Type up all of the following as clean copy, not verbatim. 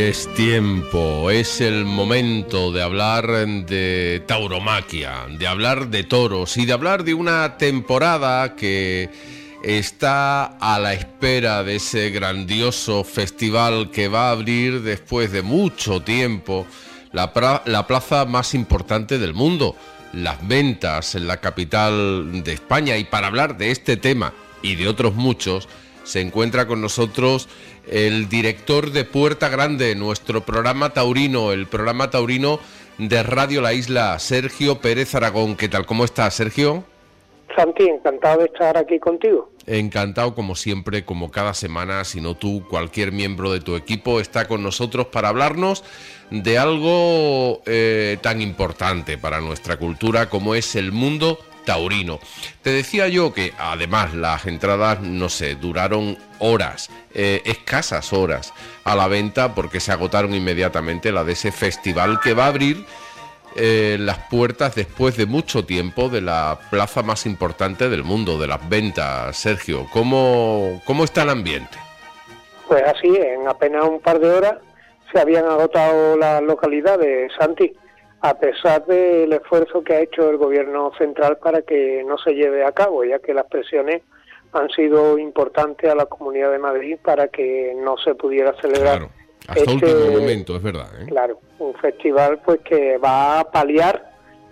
Es tiempo, es el momento de hablar de tauromaquia, de hablar de toros y de hablar de una temporada que está a la espera de ese grandioso festival que va a abrir después de mucho tiempo la plaza más importante del mundo, Las Ventas, en la capital de España. Y para hablar de este tema y de otros muchos, se encuentra con nosotros el director de Puerta Grande, nuestro programa taurino, el programa taurino de Radio La Isla, Sergio Pérez Aragón. ¿Qué tal? ¿Cómo estás, Sergio? Santi, encantado de estar aquí contigo. Encantado, como siempre, como cada semana, si no tú, cualquier miembro de tu equipo está con nosotros para hablarnos de algo tan importante para nuestra cultura como es el mundo taurino. Te decía yo que además las entradas, no sé, duraron horas, escasas horas a la venta porque se agotaron inmediatamente, la de ese festival que va a abrir las puertas después de mucho tiempo de la plaza más importante del mundo, de Las Ventas. Sergio, ¿cómo está el ambiente? Pues así, en apenas un par de horas se habían agotado las localidades, Santi, a pesar del esfuerzo que ha hecho el gobierno central para que no se lleve a cabo, ya que las presiones han sido importantes a la Comunidad de Madrid para que no se pudiera celebrar. Claro, hasta último momento, es verdad, ¿eh? Claro, un festival pues que va a paliar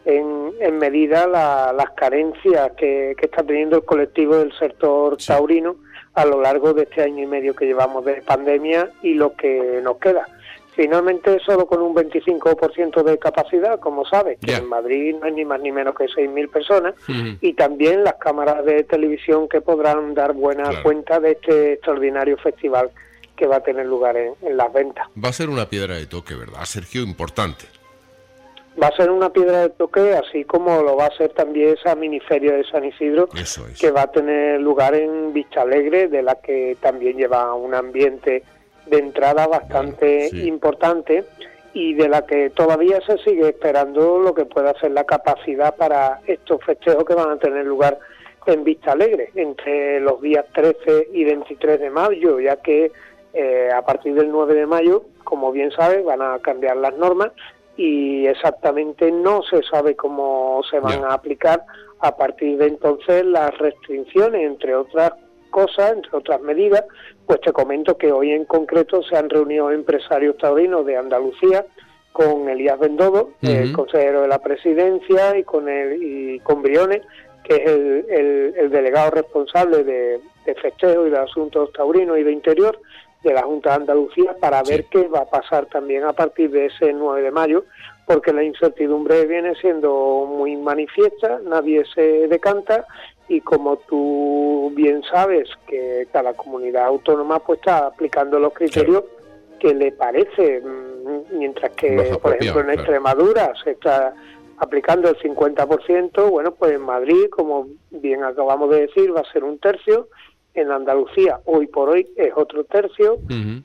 en medida las carencias que está teniendo el colectivo del sector taurino a lo largo de este año y medio que llevamos de pandemia y lo que nos queda. Finalmente, solo con un 25% de capacidad, como sabes, que en Madrid no hay ni más ni menos que 6.000 personas, y también las cámaras de televisión que podrán dar buena cuenta de este extraordinario festival que va a tener lugar en Las Ventas. Va a ser una piedra de toque, ¿verdad, Sergio? Importante. Va a ser una piedra de toque, así como lo va a ser también esa miniferia de San Isidro, que va a tener lugar en Vista Alegre, de la que también lleva un ambiente de entrada bastante importante y de la que todavía se sigue esperando lo que pueda ser la capacidad para estos festejos que van a tener lugar en Vista Alegre entre los días 13 y 23 de mayo, ya que a partir del 9 de mayo, como bien sabes, van a cambiar las normas y exactamente no se sabe cómo se van a aplicar a partir de entonces las restricciones, entre otras cosas, entre otras medidas. Pues te comento que hoy en concreto se han reunido empresarios taurinos de Andalucía con Elías Bendodo, el consejero de la presidencia, y con Briones, que es el delegado responsable de festejo y de asuntos taurinos y de interior de la Junta de Andalucía, para ver qué va a pasar también a partir de ese 9 de mayo, porque la incertidumbre viene siendo muy manifiesta, nadie se decanta, y como tú bien sabes que cada comunidad autónoma pues está aplicando los criterios que le parece, mientras que por ejemplo en Extremadura se está aplicando el 50%, bueno, pues en Madrid, como bien acabamos de decir, va a ser un tercio, en Andalucía hoy por hoy es otro tercio,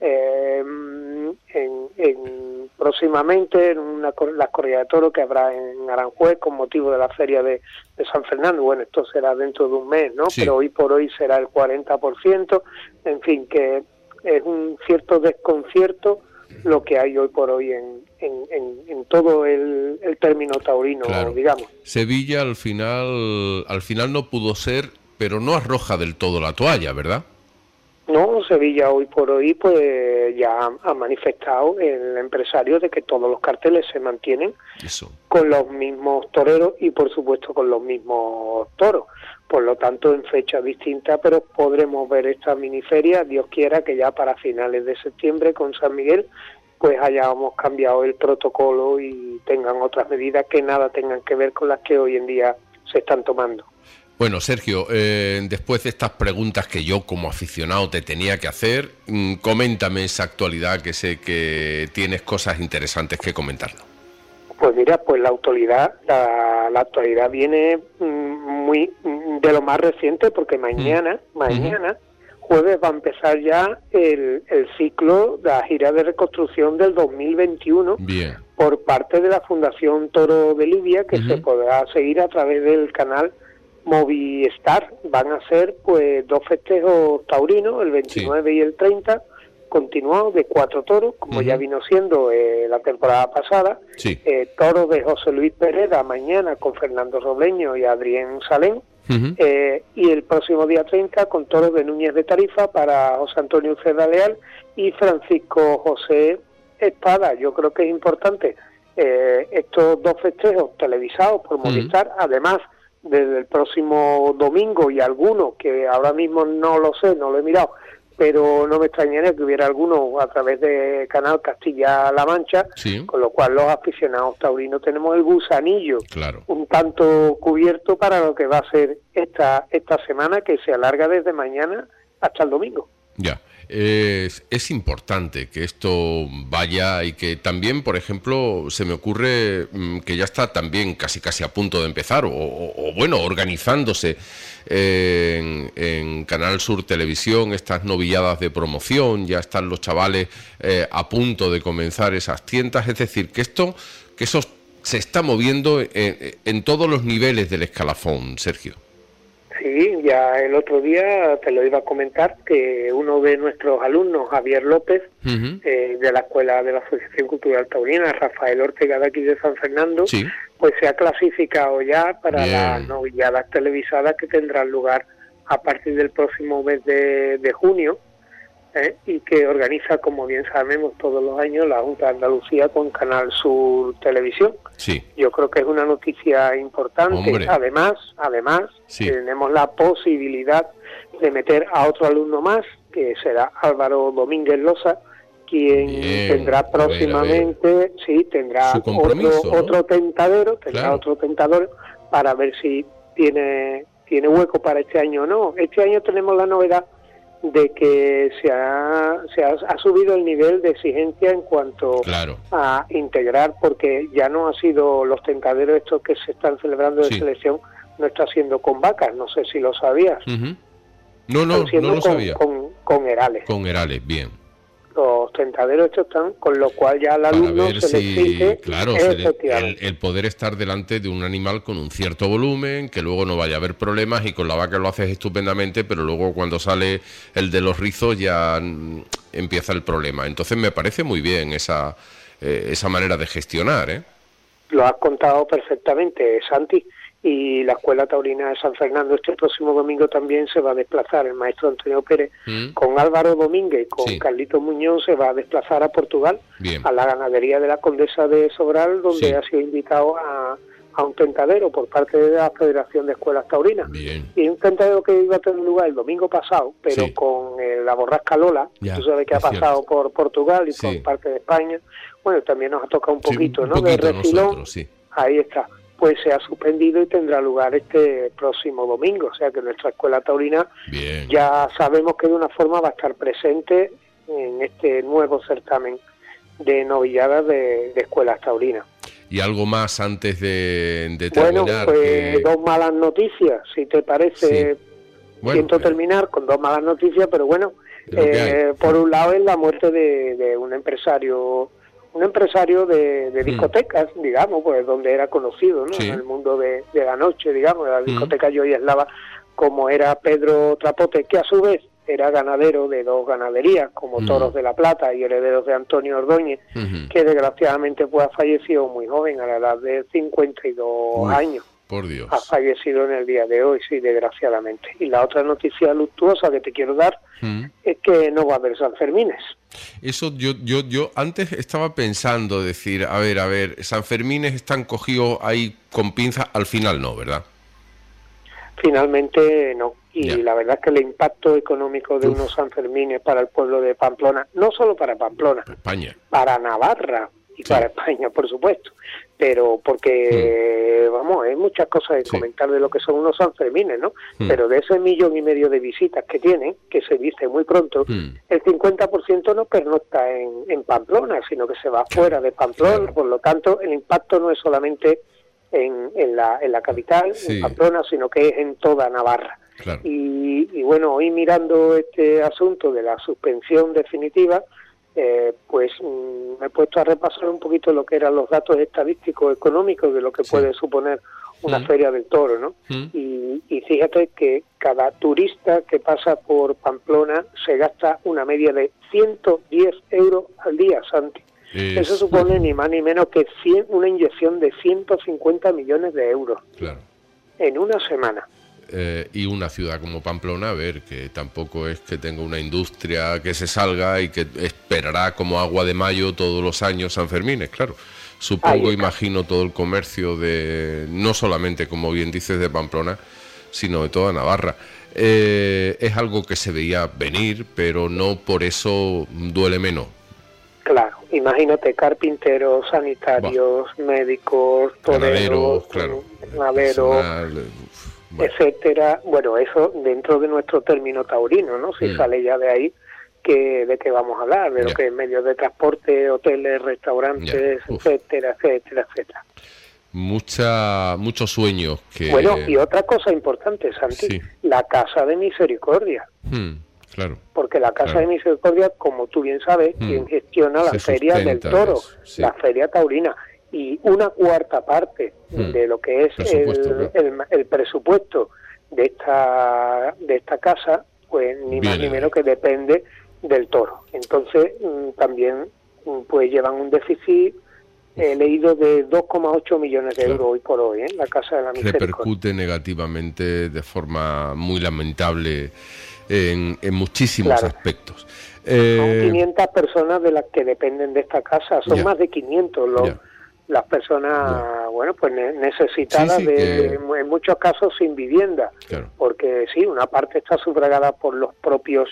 próximamente en las corridas de toro que habrá en Aranjuez con motivo de la feria de San Fernando, bueno, esto será dentro de un mes, ¿no? Pero hoy por hoy será el 40%, en fin, que es un cierto desconcierto lo que hay hoy por hoy en todo el término taurino, digamos. Sevilla al final no pudo ser, pero no arroja del todo la toalla, ¿verdad? No, Sevilla hoy por hoy pues ya ha manifestado el empresario de que todos los carteles se mantienen con los mismos toreros y por supuesto con los mismos toros. Por lo tanto, en fechas distintas, pero podremos ver esta miniferia, Dios quiera que ya para finales de septiembre con San Miguel pues hayamos cambiado el protocolo y tengan otras medidas que nada tengan que ver con las que hoy en día se están tomando. Bueno, Sergio, después de estas preguntas que yo como aficionado te tenía que hacer, coméntame esa actualidad, que sé que tienes cosas interesantes que comentarnos. Pues mira, pues la actualidad viene muy de lo más reciente, porque mañana, jueves, va a empezar ya el ciclo de la gira de reconstrucción del 2021 por parte de la Fundación Toro de Lidia, que se podrá seguir a través del canal Movistar. Van a ser pues dos festejos taurinos, el 29 y el 30, continuado de 4 toros, como ya vino siendo la temporada pasada. Sí. Toros de José Luis Pereda mañana con Fernando Robleño y Adrián Salén. Y el próximo día 30 con toros de Núñez de Tarifa para José Antonio Uceda Leal y Francisco José Espada. Yo creo que es importante estos 2 festejos televisados por Movistar, además desde el próximo domingo y algunos que ahora mismo no lo sé, no lo he mirado, pero no me extrañaría que hubiera alguno a través de Canal Castilla-La Mancha, con lo cual los aficionados taurinos tenemos el gusanillo un tanto cubierto para lo que va a ser esta semana, que se alarga desde mañana hasta el domingo. Ya. Es importante que esto vaya y que también, por ejemplo, se me ocurre que ya está también casi a punto de empezar o bueno, organizándose en Canal Sur Televisión estas novilladas de promoción, ya están los chavales a punto de comenzar esas tientas, es decir, que eso se está moviendo en todos los niveles del escalafón, Sergio. Sí, ya el otro día te lo iba a comentar que uno de nuestros alumnos, Javier López, de la Escuela de la Asociación Cultural Taurina, Rafael Ortega de aquí de San Fernando, pues se ha clasificado ya para las novilladas televisadas que tendrán lugar a partir del próximo mes de junio, y que organiza, como bien sabemos, todos los años la Junta de Andalucía con Canal Sur Televisión. Sí. Yo creo que es una noticia importante. Hombre. Además, tenemos la posibilidad de meter a otro alumno más, que será Álvaro Domínguez Loza, quien tendrá próximamente, tendrá otro tentadero, otro tentador para ver si tiene hueco para este año o no. Este año tenemos la novedad de que se ha subido el nivel de exigencia en cuanto a integrar, porque ya no ha sido los tentaderos estos que se están celebrando de selección, no está siendo con vacas, no sé si lo sabías. No lo sabía. Con herales. Con herales, bien. Los tentaderos estos están, con lo cual ya al alumno se le exige el poder estar delante de un animal con un cierto volumen, que luego no vaya a haber problemas, y con la vaca lo haces estupendamente, pero luego cuando sale el de los rizos ya empieza el problema. Entonces me parece muy bien esa manera de gestionar, Lo has contado perfectamente, Santi. Y la Escuela Taurina de San Fernando este próximo domingo también se va a desplazar, el maestro Antonio Pérez, con Álvaro Domínguez y con Carlito Muñoz se va a desplazar a Portugal, a la ganadería de la Condesa de Sobral, donde ha sido invitado a un tentadero por parte de la Federación de Escuelas Taurinas. Y un tentadero que iba a tener lugar el domingo pasado, pero con la borrasca Lola, tú sabes que ha pasado por Portugal y por parte de España. Bueno, también nos ha tocado un poquito, de refilón. Ahí está. Pues se ha suspendido y tendrá lugar este próximo domingo. O sea que nuestra Escuela Taurina ya sabemos que de una forma va a estar presente en este nuevo certamen de novilladas de escuelas taurinas. ¿Y algo más antes de terminar? Bueno, pues 2 malas noticias, si te parece. Siento terminar con 2 malas noticias, pero bueno, por un lado es la muerte de un empresario de discotecas, digamos, pues donde era conocido, ¿no? En el mundo de la noche, digamos, de la discoteca Joy Eslava, como era Pedro Trapote, que a su vez era ganadero de 2 ganaderías, como Toros de la Plata y herederos de Antonio Ordóñez, que desgraciadamente pues ha fallecido muy joven, a la edad de 52 años. Por Dios. Ha fallecido en el día de hoy, sí, desgraciadamente. Y la otra noticia luctuosa que te quiero dar es que no va a haber Sanfermines. Eso yo antes estaba pensando, decir, a ver, Sanfermines están cogidos ahí con pinzas, al final no, ¿verdad? Finalmente no. Y la verdad es que el impacto económico de unos Sanfermines para el pueblo de Pamplona, no solo para Pamplona, España, para Navarra y para España, por supuesto, pero porque, vamos, hay muchas cosas que comentar de lo que son unos Sanfermines, ¿no? Pero de ese 1,5 millones de visitas que tienen, que se dice muy pronto, el 50% no pernocta en Pamplona, sino que se va fuera de Pamplona, por lo tanto, el impacto no es solamente en la capital, en Pamplona, sino que es en toda Navarra. Y bueno, hoy mirando este asunto de la suspensión definitiva, pues me he puesto a repasar un poquito lo que eran los datos estadísticos económicos de lo que puede suponer una feria del toro, ¿no? Y Y fíjate que cada turista que pasa por Pamplona se gasta una media de 110 euros al día, Santi. Eso supone ni más ni menos que una inyección de 150 millones de euros. Claro. En una semana. Y una ciudad como Pamplona, a ver, que tampoco es que tenga una industria que se salga y que esperará como agua de mayo todos los años San Fermines, claro. Supongo, imagino, todo el comercio de, no solamente, como bien dices, de Pamplona, sino de toda Navarra. Es algo que se veía venir, pero no por eso duele menos. Claro, imagínate, carpinteros, sanitarios, médicos, toreros, ganaderos, etcétera. Bueno, eso dentro de nuestro término taurino, ¿no? Si sale ya de ahí, ¿de qué vamos a hablar? De lo que es medios de transporte, hoteles, restaurantes, etcétera, etcétera, etcétera. Muchos sueños que... Bueno, y otra cosa importante, Santi, la Casa de Misericordia. Claro. Porque la Casa de Misericordia, como tú bien sabes, quien gestiona la Feria del Toro, la Feria Taurina, y una cuarta parte de lo que es el presupuesto de esta casa, pues ni más ni menos que depende del toro. Entonces, también pues llevan un déficit, he leído, de 2,8 millones de euros hoy por hoy, la Casa de la Misericordia. Repercute negativamente de forma muy lamentable en muchísimos aspectos. Son 500 personas de las que dependen de esta casa, son más de 500 las personas, bueno, pues necesitadas en muchos casos sin vivienda, porque sí, una parte está sufragada por los propios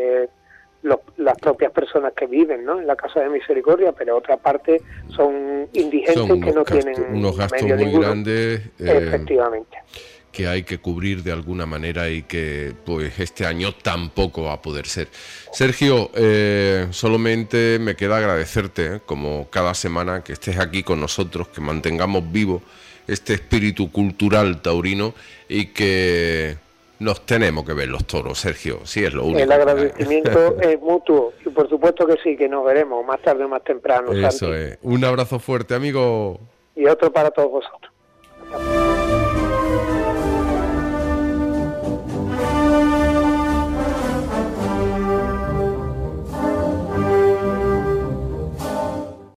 las propias personas que viven, ¿no?, en la Casa de Misericordia, pero otra parte son indigentes que no tienen unos gastos muy grandes, efectivamente, que hay que cubrir de alguna manera y que pues este año tampoco va a poder ser. Sergio, solamente me queda agradecerte, como cada semana, que estés aquí con nosotros, que mantengamos vivo este espíritu cultural taurino y que nos tenemos que ver los toros, Sergio, sí, es lo único. El agradecimiento es mutuo y por supuesto que sí, que nos veremos más tarde o más temprano. Eso Santi. Es. Un abrazo fuerte, amigo. Y otro para todos vosotros.